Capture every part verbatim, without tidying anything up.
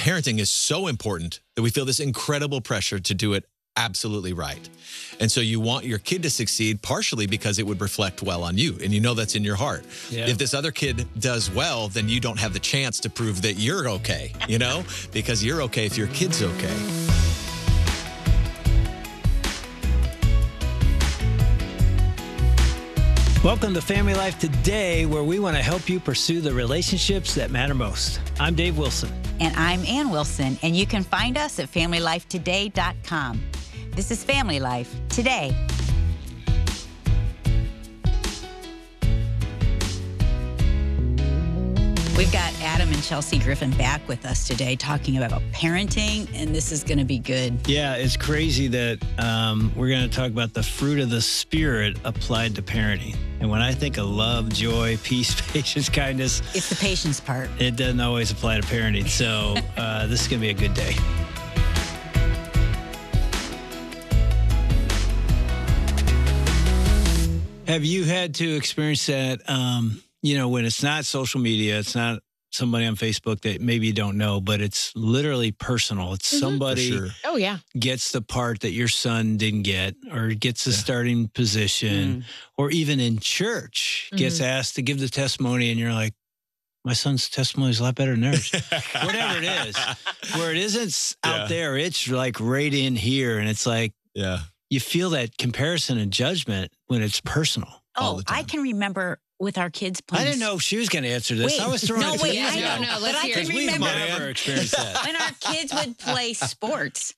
parenting is so important that we feel this incredible pressure to do it absolutely right. And so you want your kid to succeed partially because it would reflect well on you. And you know that's in your heart. Yeah. If this other kid does well, then you don't have the chance to prove that you're okay, you know, because you're okay if your kid's okay. Welcome to Family Life Today, where we want to help you pursue the relationships that matter most. I'm Dave Wilson. And I'm Ann Wilson, and you can find us at family life today dot com. This is Family Life Today. We've got Adam and Chelsea Griffin back with us today talking about parenting, and this is going to be good. Yeah, it's crazy that um, we're going to talk about the fruit of the Spirit applied to parenting. And when I think of love, joy, peace, patience, kindness, It's the patience part. it doesn't always apply to parenting. So uh, this is going to be a good day. Have you had to experience that, um, you know, when it's not social media, it's not somebody on Facebook that maybe you don't know, but it's literally personal. It's somebody For sure. Oh, yeah. gets the part that your son didn't get, or gets the Yeah. starting position, or even in church gets asked to give the testimony, and you're like, my son's testimony is a lot better than theirs. Whatever it is, where it isn't out Yeah. there, it's like right in here. And it's like, Yeah. you feel that comparison and judgment when it's personal. All Oh, the I time. can remember with our kids playing. I didn't know if she was going to answer this. Wait, I was throwing no, it to wait, you. I Yeah, know, no, but let's I hear can it. We've remember never experienced that. when our kids would play sports.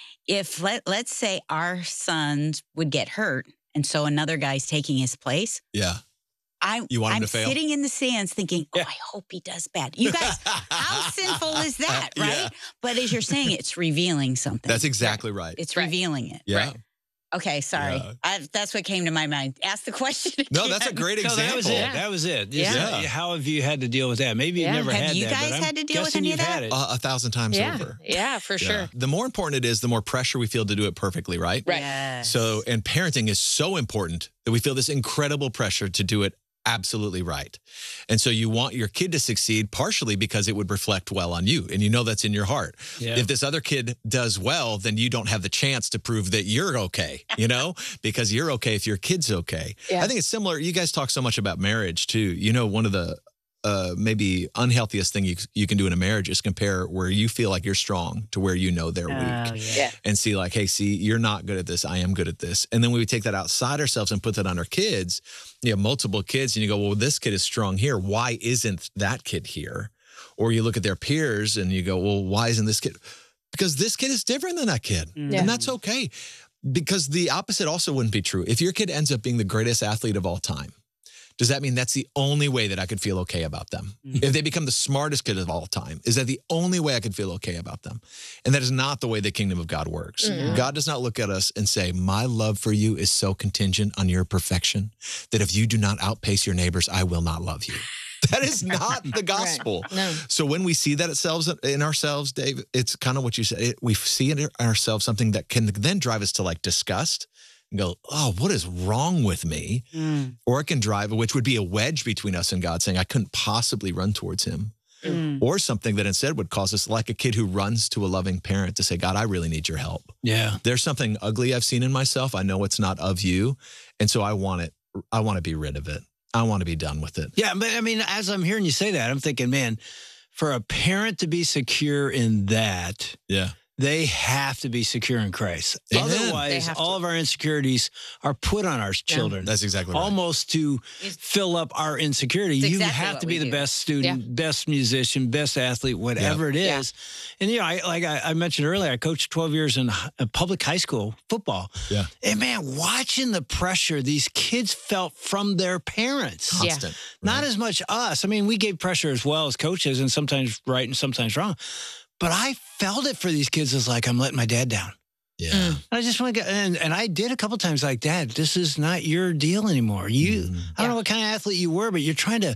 If let let's say our sons would get hurt, and so another guy's taking his place. Yeah. I, You want him I'm to fail? sitting in the stands thinking, oh, Yeah. I hope he does bad. You guys, how sinful is that, right? Yeah. But as you're saying, it's revealing something. That's exactly right. It's Right. revealing it. Yeah. Right. Okay, sorry. Yeah. I, that's what came to my mind. Ask the question again. No, that's a great No, example. that was it. Yeah. That was it. Just, Yeah. uh, How have you had to deal with that? Maybe you've Yeah. never Have had you that. guys but I'm had to deal with guessing any of you've that? had it. Uh, a thousand times Yeah. over. Yeah, for Yeah. sure. The more important it is, the more pressure we feel to do it perfectly, right? Right. Yes. So, and parenting is so important that we feel this incredible pressure to do it absolutely right. And so you want your kid to succeed partially because it would reflect well on you. And you know that's in your heart. Yeah. If this other kid does well, then you don't have the chance to prove that you're okay, you know, because you're okay if your kid's okay. Yeah. I think it's similar. You guys talk so much about marriage too. You know, one of the uh, maybe unhealthiest thing you, you can do in a marriage is compare where you feel like you're strong to where you know they're Oh, weak. yeah. Yeah. And see like, hey, see, you're not good at this. I am good at this. And then we would take that outside ourselves and put that on our kids. You have multiple kids and you go, well, this kid is strong here. Why isn't that kid here? Or you look at their peers and you go, well, why isn't this kid? Because this kid is different than that kid. Yeah. And that's okay. Because the opposite also wouldn't be true. If your kid ends up being the greatest athlete of all time, does that mean that's the only way that I could feel okay about them? If they become the smartest kid of all time, is that the only way I could feel okay about them? And that is not the way the kingdom of God works. God does not look at us and say, my love for you is so contingent on your perfection that if you do not outpace your neighbors, I will not love you. That is not the gospel. No. So when we see that ourselves in ourselves, Dave, it's kind of what you said. It, we see in ourselves something that can then drive us to like disgust and go, oh, what is wrong with me? Mm. Or it can drive, which would be a wedge between us and God, saying, I couldn't possibly run towards him. Mm. Or something that instead would cause us, like a kid who runs to a loving parent, to say, God, I really need your help. Yeah. There's something ugly I've seen in myself. I know it's not of you. And so I want it. I want to be rid of it. I want to be done with it. Yeah, but I mean, as I'm hearing you say that, I'm thinking, man, for a parent to be secure in that, Yeah. they have to be secure in Christ. Amen. They Otherwise, have to. all of our insecurities are put on our children. That's exactly right. Almost to fill up our insecurity. It's You exactly have what to be we the do. best student, best musician, best athlete, whatever it Yeah. is. And, you know, I, like I, I mentioned earlier, I coached twelve years in h- uh, public high school football. Yeah. And, man, watching the pressure these kids felt from their parents. Yeah. Constant. Not right? as much us. I mean, we gave pressure as well as coaches, and sometimes right and sometimes wrong. But I felt it for these kids as like, I'm letting my dad down. Yeah. Mm. I just want to get, and, and I did a couple times like, Dad, this is not your deal anymore. You, Mm. I don't know what kind of athlete you were, but you're trying to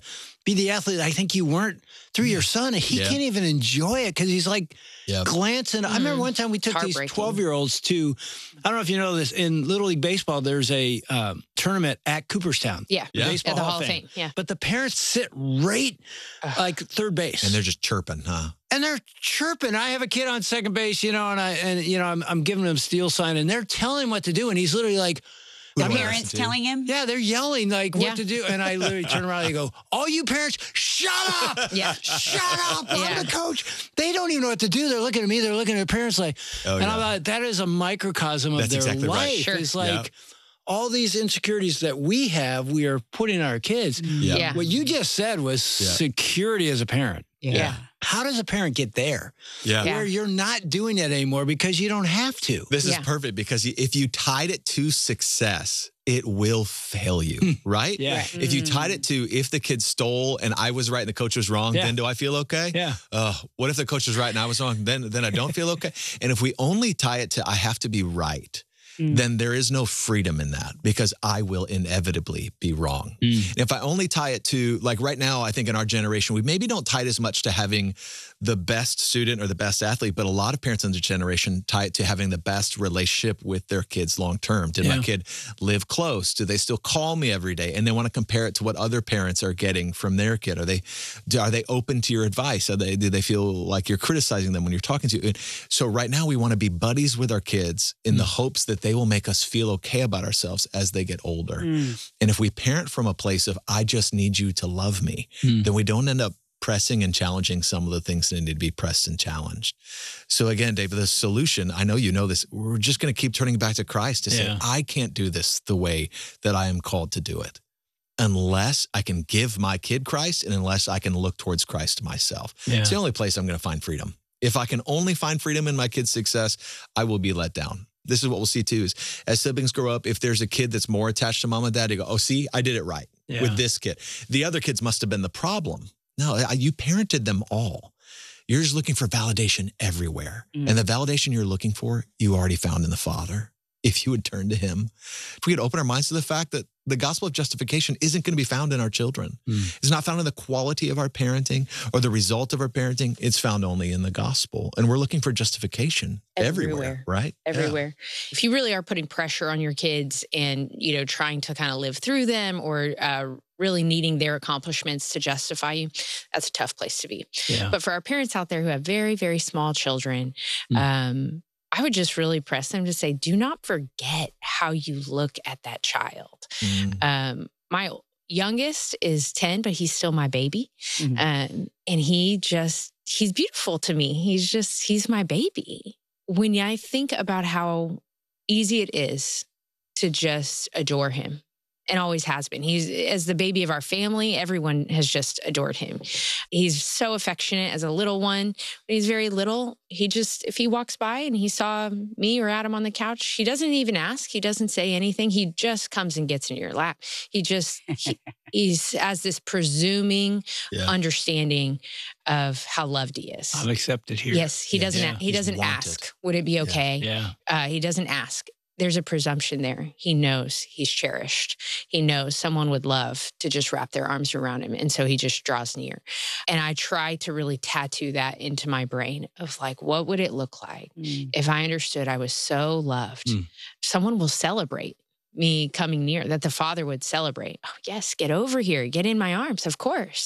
be the athlete I think you weren't through your son. And he Yeah. can't even enjoy it because he's like Yep. glancing. I remember one time we took these Heartbreaking. twelve-year-olds to, I don't know if you know this, in Little League Baseball, there's a um, tournament at Cooperstown. Yeah. Yeah. Baseball At the Hall Hall of of Fame. Fame. Yeah. But the parents sit right like third base. And they're just chirping, huh? And they're chirping. I have a kid on second base, you know, and I and you know I'm I'm giving him steel sign, and they're telling him what to do, and he's literally like, Who The do I parents listen to? telling him? yeah, they're yelling like Yeah. what to do, and I literally turn around and go, all you parents, shut up, Yeah. shut up, Yeah. I'm the coach. They don't even know what to do. They're looking at me. They're looking at their parents like, Oh, and yeah. I'm like, that is a microcosm of That's their exactly right. life. Sure. It's like. Yeah. All these insecurities that we have, we are putting on our kids. Yeah. Yeah. What you just said was Yeah. security as a parent. Yeah. How does a parent get there? Yeah. Yeah. Where you're not doing it anymore because you don't have to. This is Yeah. perfect because y- if you tied it to success, it will fail you, right? Yeah. Right. If you tied it to if the kid stole and I was right and the coach was wrong, Yeah. then do I feel okay? Yeah. Uh, what if the coach was right and I was wrong? Then then I don't feel okay. And if we only tie it to I have to be right, Mm. then there is no freedom in that because I will inevitably be wrong. Mm. And if I only tie it to like right now, I think in our generation, we maybe don't tie it as much to having the best student or the best athlete, but a lot of parents in the generation tie it to having the best relationship with their kids long term. Did Yeah. my kid live close? Do they still call me every day? And they want to compare it to what other parents are getting from their kid. Are they do- are they open to your advice? Are they do they feel like you're criticizing them when you're talking to? And so right now we want to be buddies with our kids in the hopes that they will make us feel okay about ourselves as they get older. Mm. And if we parent from a place of I just need you to love me, Mm. then we don't end up pressing and challenging some of the things that need to be pressed and challenged. So again, David, the solution, I know you know this, we're just going to keep turning back to Christ to say, Yeah. I can't do this the way that I am called to do it unless I can give my kid Christ and unless I can look towards Christ myself. Yeah. It's the only place I'm going to find freedom. If I can only find freedom in my kid's success, I will be let down. This is what we'll see too is as siblings grow up, if there's a kid that's more attached to mom and dad, you go, oh, see, I did it right Yeah. with this kid. The other kids must have been the problem. No, I- you parented them all. You're just looking for validation everywhere. Mm. And the validation you're looking for, you already found in the Father. If you would turn to him, if we could open our minds to the fact that the gospel of justification isn't going to be found in our children. Mm. It's not found in the quality of our parenting or the result of our parenting. It's found only in the gospel. And we're looking for justification everywhere, Everywhere. right? Yeah. Everywhere. If you really are putting pressure on your kids and, you know, trying to kind of live through them or uh, really needing their accomplishments to justify you, that's a tough place to be. Yeah. But for our parents out there who have very, very small children, Mm. um, I would just really press them to say, do not forget how you look at that child. Mm. Um, my youngest is ten, but he's still my baby. Mhm. Um, and he just, he's beautiful to me. He's just, he's my baby. When I think about how easy it is to just adore him, and always has been. He's, as the baby of our family, everyone has just adored him. He's so affectionate as a little one. When he's very little, he just, if he walks by and he saw me or Adam on the couch, he doesn't even ask. He doesn't say anything. He just comes and gets in your lap. He just, he, he's has this presuming Yeah. understanding of how loved he is. I'm accepted here. Yes, he Yeah. doesn't. Yeah. He He's doesn't wanted. ask. Would it be okay? Yeah. Uh, he doesn't ask. There's a presumption there. He knows he's cherished. He knows someone would love to just wrap their arms around him. And so he just draws near. And I try to really tattoo that into my brain of like, what would it look like Mm. if I understood I was so loved? Mm. Someone will celebrate me coming near, that the Father would celebrate. Oh, yes, get over here. Get in my arms, of course.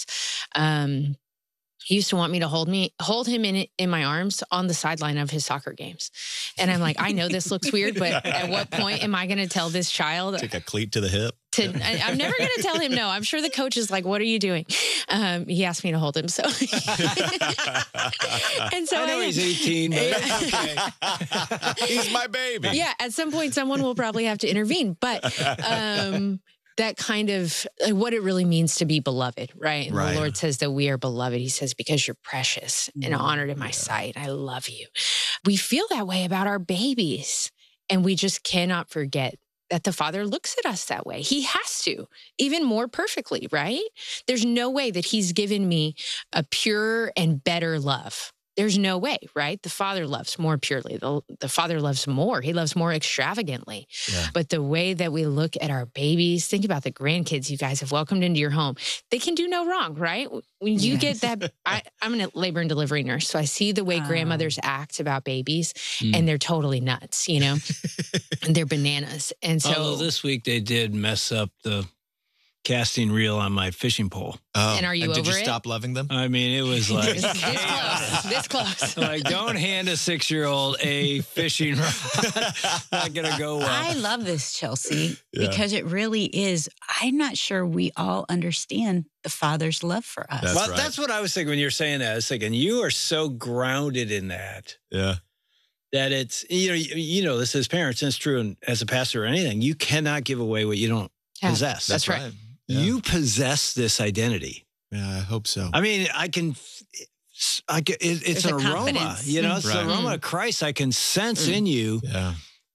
Um, He used to want me to hold me, hold him in in my arms on the sideline of his soccer games. And I'm like, I know this looks weird, but at what point am I going to tell this child Take a cleat to the hip. to, I, I'm never going to tell him no. I'm sure the coach is like, what are you doing? Um, he asked me to hold him. So, and so I know I- he's eighteen, but Yeah. He's my baby. yeah, at some point, someone will probably have to intervene. But um, that kind of like, what it really means to be beloved, right? And Right. the Lord says that we are beloved. He says, because you're precious and Mhm. honored in my sight. I love you. We feel that way about our babies. And we just cannot forget that the Father looks at us that way. He has to, even more perfectly, right? There's no way that he's given me a pure and better love there's no way, right? The Father loves more purely. The, the Father loves more. He loves more extravagantly. Yeah. But the way that we look at our babies, think about the grandkids you guys have welcomed into your home. They can do no wrong, right? When you Yes. get that, I, I'm a labor and delivery nurse, so I see the way Oh. grandmothers act about babies, Mm. and they're totally nuts, you know? And they're bananas. And so, Although this week they did mess up the casting reel on my fishing pole. Oh, And are you did you over it? stop loving them? I mean, it was like this, this close, this close. like, don't hand a six-year-old a fishing rod. Not gonna go well. I love this, Chelsea, Yeah. because it really is. I'm not sure we all understand the Father's love for us. That's well, right. that's what I was thinking when you were saying that. I was thinking you are so grounded in that Yeah. that it's you know you, you know this as parents, and it's true and as a pastor or anything. You cannot give away what you don't Yeah, possess. That's right. Yeah. You possess this identity. Yeah, I hope so. I mean, I can. I can it, it's There's an a aroma, confidence. you know. It's Right. the aroma of Christ. I can sense Mm. in you. yeah.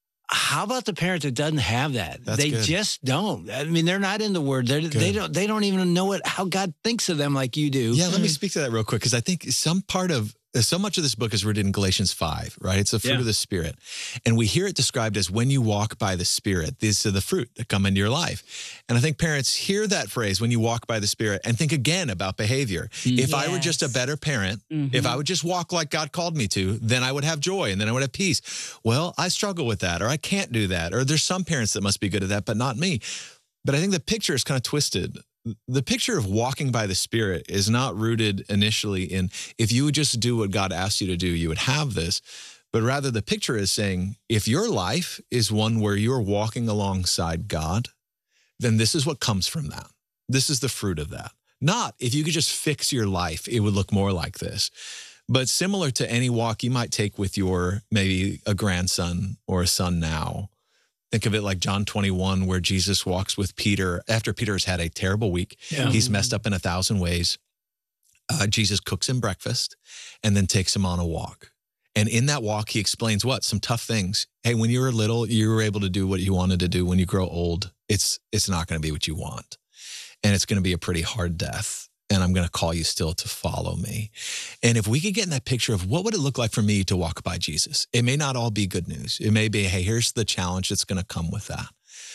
How about the parent that doesn't have that? That's they good. just don't. I mean, they're not in the Word. They're, they Good. don't. They don't even know what how God thinks of them like you do. Yeah, let me Mm. speak to that real quick because I think some part of so much of this book is written in Galatians five, right? It's the fruit Yeah. of the Spirit. And we hear it described as when you walk by the Spirit, these are the fruit that come into your life. And I think parents hear that phrase when you walk by the Spirit and think again about behavior. Mm. If I were just a Yes. better parent, Mhm. if I would just walk like God called me to, then I would have joy and then I would have peace. Well, I struggle with that, or I can't do that, or there's some parents that must be good at that, but not me. But I think the picture is kind of twisted. The picture of walking by the Spirit is not rooted initially in if you would just do what God asked you to do, you would have this. But rather, the picture is saying if your life is one where you're walking alongside God, then this is what comes from that. This is the fruit of that. Not if you could just fix your life, it would look more like this. But similar to any walk you might take with your maybe a grandson or a son now. Think of it like John twenty-one, where Jesus walks with Peter after Peter has had a terrible week. Yeah. He's messed up in a thousand ways. Uh, Jesus cooks him breakfast and then takes him on a walk. And in that walk, he explains what? Some tough things. Hey, when you were little, you were able to do what you wanted to do. When you grow old, it's it's not going to be what you want. And it's going to be a pretty hard death. And I'm going to call you still to follow me. And if we could get in that picture of what would it look like for me to walk by Jesus? It may not all be good news. It may be, hey, here's the challenge that's going to come with that.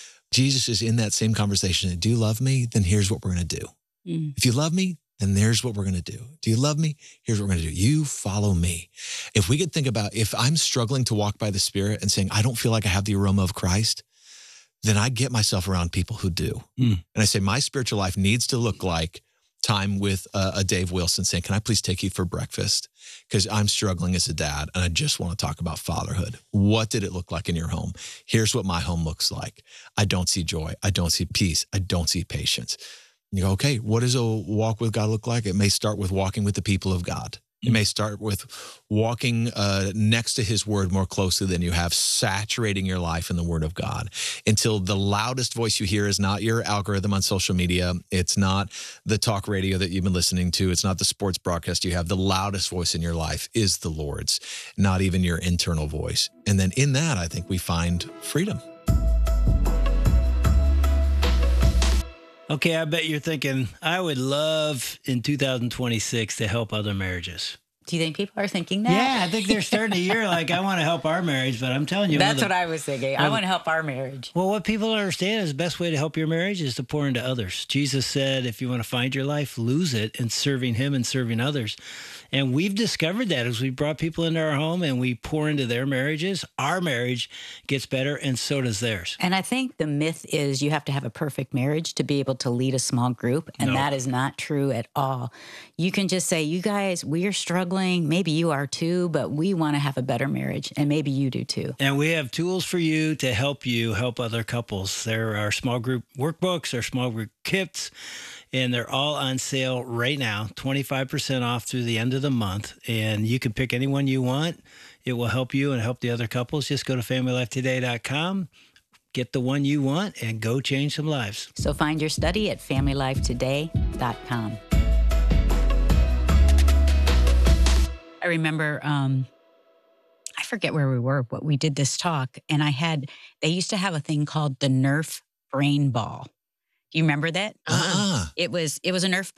Jesus is in that same conversation. Do you love me? Then here's what we're going to do. Mm. If you love me, then there's what we're going to do. Do you love me? Here's what we're going to do. You follow me. If we could think about if I'm struggling to walk by the Spirit and saying, I don't feel like I have the aroma of Christ, then I get myself around people who do. Mm. And I say, my spiritual life needs to look like time with uh, a Dave Wilson saying, can I please take you for breakfast? Because I'm struggling as a dad and I just want to talk about fatherhood. What did it look like in your home? Here's what my home looks like. I don't see joy. I don't see peace. I don't see patience. You go, okay, what does a walk with God look like? It may start with walking with the people of God. It may start with walking uh, next to his word more closely than you have, saturating your life in the word of God until the loudest voice you hear is not your algorithm on social media. It's not the talk radio that you've been listening to. It's not the sports broadcast you have. The loudest voice in your life is the Lord's, not even your internal voice. And then in that, I think we find freedom. Okay, I bet you're thinking, I would love in two thousand twenty-six to help other marriages. Do you think people are thinking that? Yeah, I think they're starting the year like, I want to help our marriage, but I'm telling you. That's one of what the- I was thinking. I well, want to help our marriage. Well, what people don't understand is the best way to help your marriage is to pour into others. Jesus said, if you want to find your life, lose it in serving him and serving others. And we've discovered that as we brought people into our home and we pour into their marriages, our marriage gets better and so does theirs. And I think the myth is you have to have a perfect marriage to be able to lead a small group. And No. that is not true at all. You can just say, you guys, we are struggling. Maybe you are too, but we want to have a better marriage. And maybe you do too. And we have tools for you to help you help other couples. There are small group workbooks, there are small group kits, and they're all on sale right now, twenty-five percent off through the end of the month. And you can pick any one you want. It will help you and help the other couples. Just go to family life today dot com, get the one you want, and go change some lives. So find your study at family life today dot com. I remember, um, I forget where we were, but we did this talk, and I had, they used to have a thing called the Nerf brain ball. Do you remember that? Uh-uh. It was it was a Nerf ball,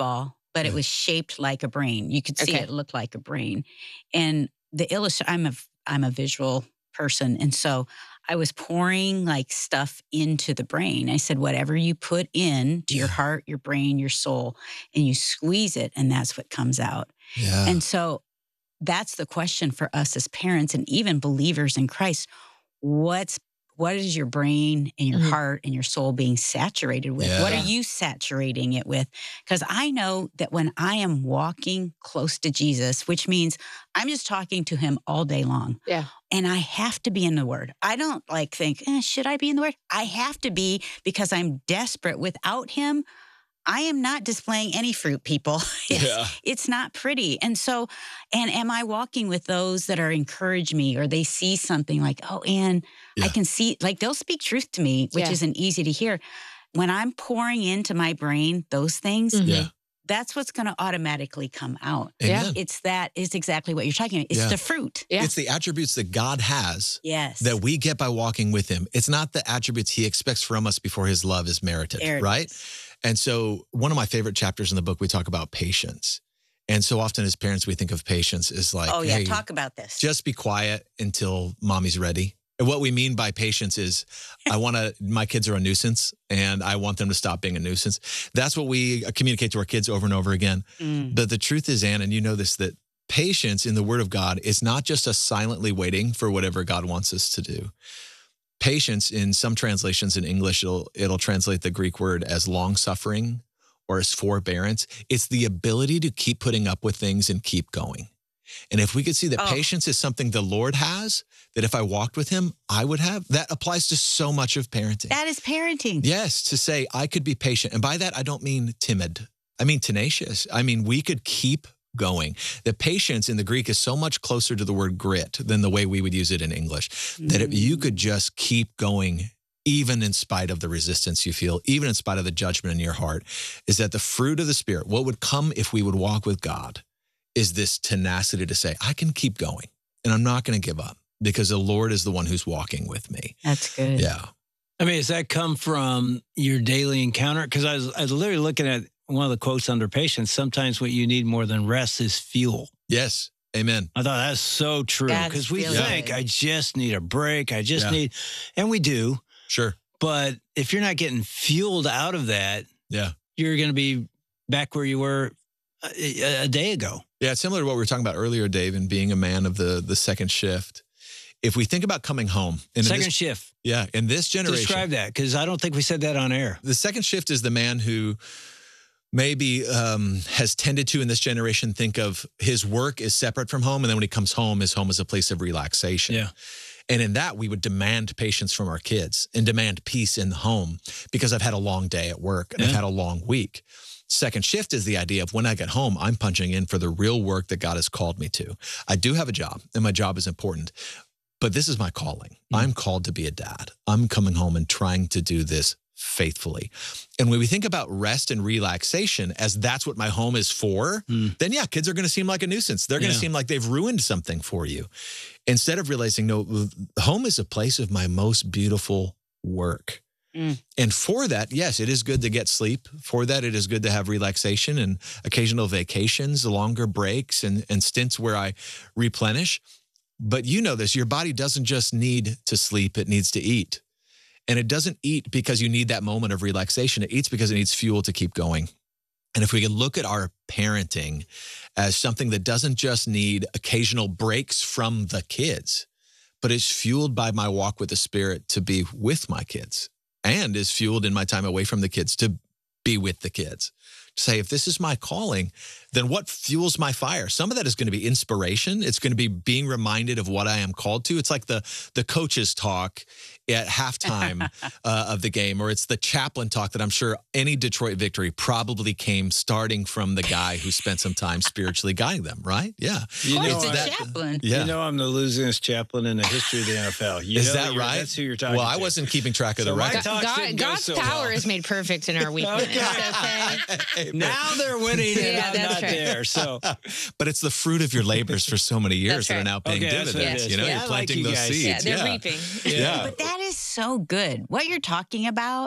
but it Mm. was shaped like a brain. You could see Okay. it looked like a brain. And the illustration, I'm a, I'm a visual person. And so I was pouring like stuff into the brain. I said, whatever you put in to your Yeah. heart, your brain, your soul, and you squeeze it, and that's what comes out. Yeah. And so that's the question for us as parents and even believers in Christ. What's what is your brain and your Mhm. heart and your soul being saturated with? What Yeah. are you saturating it with? Because I know that when I am walking close to Jesus, which means I'm just talking to him all day long. Yeah. And I have to be in the word. I don't like think, eh, should I be in the word? I have to be because I'm desperate. Without him, I am not displaying any fruit, people. It's, Yeah. it's not pretty. And so, and am I walking with those that are encourage me or they see something like, oh, Ann, I Yeah. can see, like they'll speak truth to me, which Yeah. isn't easy to hear. When I'm pouring into my brain those things, Mhm. Yeah. that's what's going to automatically come out. Yeah. Amen. It's that is exactly what you're talking about. It's Yeah. the fruit. Yeah. It's the attributes that God has Yes. that we get by walking with him. It's not the attributes he expects from us before his love is merited, There it right? is. And so one of my favorite chapters in the book, we talk about patience. And so often as parents, we think of patience as like, Oh, yeah. hey, Talk about this. just be quiet until mommy's ready. And what we mean by patience is I want to, my kids are a nuisance and I want them to stop being a nuisance. That's what we communicate to our kids over and over again. Mm. But the truth is, Ann, and you know this, that patience in the word of God is not just us silently waiting for whatever God wants us to do. Patience in some translations in English, it'll, it'll translate the Greek word as long suffering or as forbearance. It's the ability to keep putting up with things and keep going. And if we could see that Oh. patience is something the Lord has, that if I walked with him, I would have, that applies to so much of parenting. That is parenting. Yes, to say I could be patient. And by that, I don't mean timid. I mean tenacious. I mean, we could keep going. The patience in the Greek is so much closer to the word grit than the way we would use it in English, that if you could just keep going, even in spite of the resistance you feel, even in spite of the judgment in your heart, is that the fruit of the Spirit, what would come if we would walk with God, is this tenacity to say, I can keep going and I'm not going to give up because the Lord is the one who's walking with me. That's good. Yeah. I mean, does that come from your daily encounter? Because I was, I was literally looking at one of the quotes under patience. Sometimes what you need more than rest is fuel. Yes. Amen. I thought that's so true That's because we really think good. I just need a break. I just Yeah. need, and we do. Sure. But if you're not getting fueled out of that, Yeah. you're going to be back where you were a, a day ago. Yeah, it's similar to what we were talking about earlier, Dave, and being a man of the the second shift. If we think about coming home, and in Second this, shift. yeah, in this generation, Describe that because I don't think we said that on air. the second shift is the man who maybe um, has tended to in this generation think of his work is separate from home, and then when he comes home, his home is a place of relaxation. Yeah. And in that, we would demand patience from our kids and demand peace in the home because I've had a long day at work and I've Yeah. had a long week. Second shift is the idea of when I get home, I'm punching in for the real work that God has called me to. I do have a job and my job is important, but this is my calling. Mm. I'm called to be a dad. I'm coming home and trying to do this faithfully. And when we think about rest and relaxation as that's what my home is for, Mm. then yeah, kids are going to seem like a nuisance. They're going to Yeah. seem like they've ruined something for you. Instead of realizing, no, home is a place of my most beautiful work. Mm. And for that, yes, it is good to get sleep. For that, it is good to have relaxation and occasional vacations, longer breaks and, and stints where I replenish. But you know this, your body doesn't just need to sleep, it needs to eat. And it doesn't eat because you need that moment of relaxation. It eats because it needs fuel to keep going. And if we can look at our parenting as something that doesn't just need occasional breaks from the kids, but is fueled by my walk with the Spirit to be with my kids and is fueled in my time away from the kids to be with the kids. To say, if this is my calling, then what fuels my fire? Some of that is going to be inspiration. It's going to be being reminded of what I am called to. It's like the, the coaches talk at halftime uh, of the game, or it's the chaplain talk that I'm sure any Detroit victory probably came starting from the guy who spent some time spiritually guiding them, right? Yeah. You Of course, know, the I- that- chaplain. Yeah. You know I'm the losingest chaplain in the history of the N F L. You Is know that you're- right? That's who you're talking Well, I to. wasn't keeping track of So the my record. talk God, didn't go God's so power well. is made perfect in our weakness. Okay. Okay. Now they're winning and Yeah, I'm that's not right. there. So But it's the fruit of your labors for so many years That's that are right. now paying Okay, that's what dividends. it is. You know, Yeah, you're I like planting you those guys. seeds. Yeah, they're reaping. Yeah. But that is so good. What you're talking about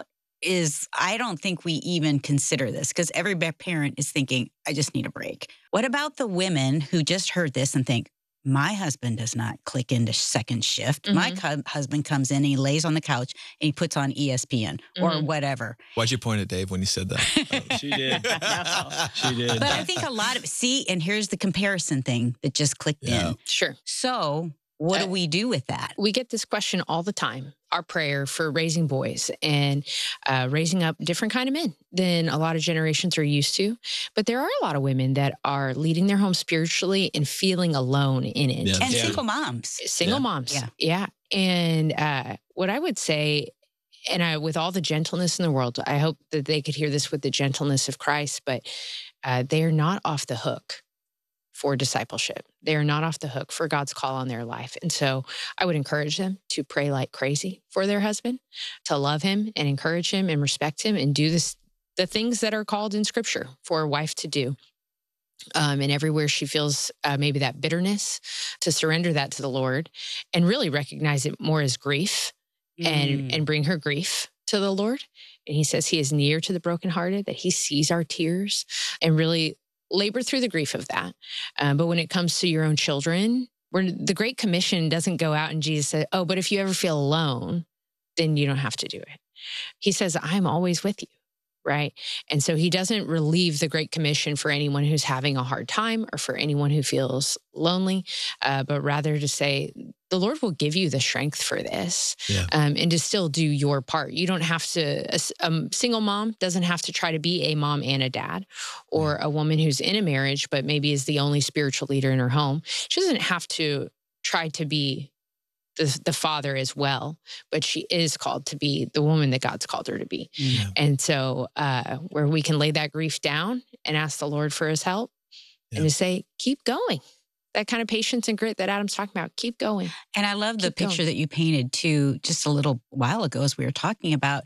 is, I don't think we even consider this because every parent is thinking, I just need a break. What about the women who just heard this and think, my husband does not click into second shift. Mm-hmm. My co- husband comes in and he lays on the couch and he puts on E S P N mm-hmm. or whatever. Why'd you point at Dave when you said that? Oh, she did. She did. But I think a lot of, see, and here's the comparison thing that just clicked yeah. in. Sure. So what uh, do we do with that? We get this question all the time. Our prayer for raising boys and uh, raising up different kind of men than a lot of generations are used to. But there are a lot of women that are leading their home spiritually and feeling alone in it. Yeah. And yeah. single moms. Single yeah. moms. Yeah. Yeah. And uh, what I would say, and I, with all the gentleness in the world, I hope that they could hear this with the gentleness of Christ, but uh, they are not off the hook for discipleship. They are not off the hook for God's call on their life. And so I would encourage them to pray like crazy for their husband, to love him and encourage him and respect him and do this, the things that are called in Scripture for a wife to do. Um, and everywhere she feels uh, maybe that bitterness, to surrender that to the Lord and really recognize it more as grief mm. and, and bring her grief to the Lord. And he says he is near to the brokenhearted, that he sees our tears and really labor through the grief of that. Um, but when it comes to your own children, where the Great Commission doesn't go out and Jesus said, oh, but if you ever feel alone, then you don't have to do it. He says, I'm always with you, right? And so he doesn't relieve the Great Commission for anyone who's having a hard time or for anyone who feels lonely, uh, but rather to say, the Lord will give you the strength for this yeah. um, and to still do your part. You don't have to, a, a single mom doesn't have to try to be a mom and a dad, or yeah. a woman who's in a marriage, but maybe is the only spiritual leader in her home. She doesn't have to try to be the, the father as well, but she is called to be the woman that God's called her to be. Yeah. And so uh, where we can lay that grief down and ask the Lord for his help yeah. and to say, keep going. That kind of patience and grit that Adam's talking about. Keep going. And I love Keep the picture going. that you painted too, just a little while ago as we were talking about,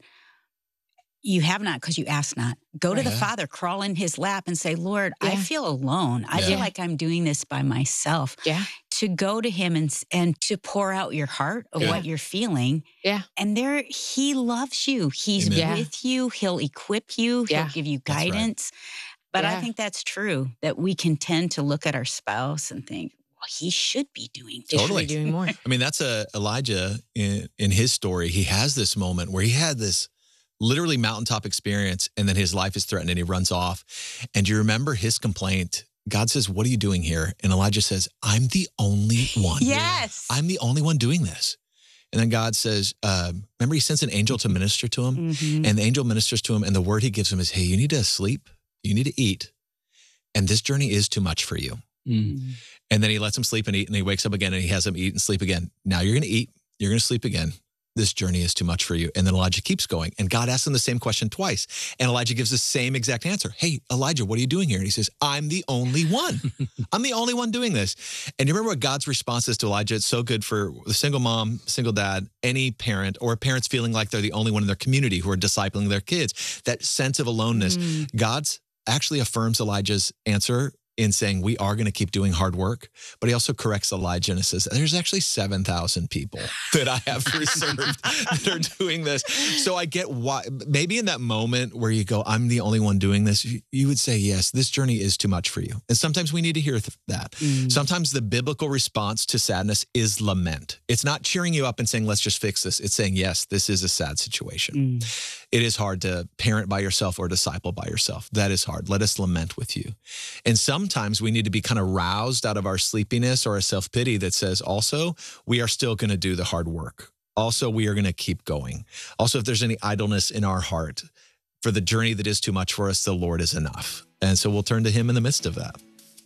you have not because you ask not. Go right. to the yeah. Father, crawl in his lap and say, Lord, yeah. I feel alone. I yeah. feel like I'm doing this by myself. Yeah. To go to him and, and to pour out your heart of yeah. what you're feeling. Yeah. And there, he loves you. He's Amen. with you. He'll equip you. Yeah. He'll give you guidance. But yeah. I think that's true, that we can tend to look at our spouse and think, well, he should be doing he totally should be doing more. I mean, that's a Elijah in, in his story. He has this moment where he had this literally mountaintop experience and then his life is threatened and he runs off. And you remember his complaint. God says, what are you doing here? And Elijah says, I'm the only one. Yes. I'm the only one doing this. And then God says, uh, remember he sends an angel to minister to him mm-hmm. and the angel ministers to him. And the word he gives him is, hey, you need to sleep. You need to eat. And this journey is too much for you. Mm. And then he lets him sleep and eat and he wakes up again and he has him eat and sleep again. Now you're going to eat. You're going to sleep again. This journey is too much for you. And then Elijah keeps going. And God asks him the same question twice. And Elijah gives the same exact answer. Hey, Elijah, what are you doing here? And he says, I'm the only one. I'm the only one doing this. And you remember what God's response is to Elijah? It's so good for the single mom, single dad, any parent, or parents feeling like they're the only one in their community who are discipling their kids. That sense of aloneness. Mm. God's actually affirms Elijah's answer in saying we are going to keep doing hard work, but he also corrects Elijah and says, there's actually seven thousand people that I have reserved that are doing this. So I get why, maybe in that moment where you go, I'm the only one doing this, you would say, yes, this journey is too much for you. And sometimes we need to hear that. Mm. Sometimes the biblical response to sadness is lament. It's not cheering you up and saying, let's just fix this. It's saying, yes, this is a sad situation. Mm. It is hard to parent by yourself or disciple by yourself. That is hard. Let us lament with you. And sometimes we need to be kind of roused out of our sleepiness or a self-pity that says also, we are still going to do the hard work. Also, we are going to keep going. Also, if there's any idleness in our heart for the journey that is too much for us, the Lord is enough. And so we'll turn to him in the midst of that.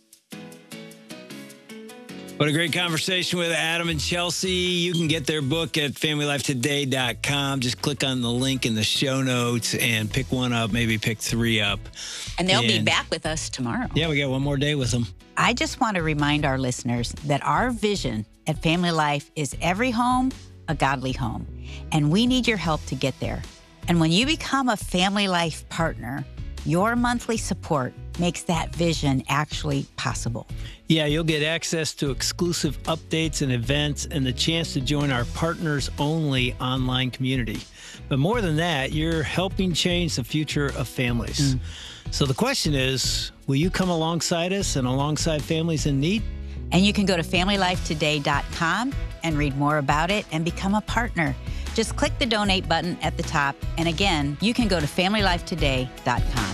What a great conversation with Adam and Chelsea. You can get their book at family life today dot com. Just click on the link in the show notes and pick one up, maybe pick three up. And they'll and, be back with us tomorrow. Yeah, we got one more day with them. I just want to remind our listeners that our vision at Family Life is every home, a godly home. And we need your help to get there. And when you become a Family Life partner, your monthly support makes that vision actually possible. Yeah, you'll get access to exclusive updates and events and the chance to join our partners-only online community. But more than that, you're helping change the future of families. Mm. So the question is, will you come alongside us and alongside families in need? And you can go to family life today dot com and read more about it and become a partner. Just click the donate button at the top. And again, you can go to family life today dot com.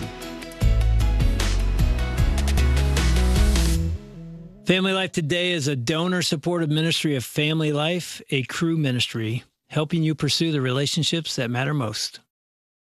Family Life Today is a donor-supported ministry of Family Life, a Cru ministry, helping you pursue the relationships that matter most.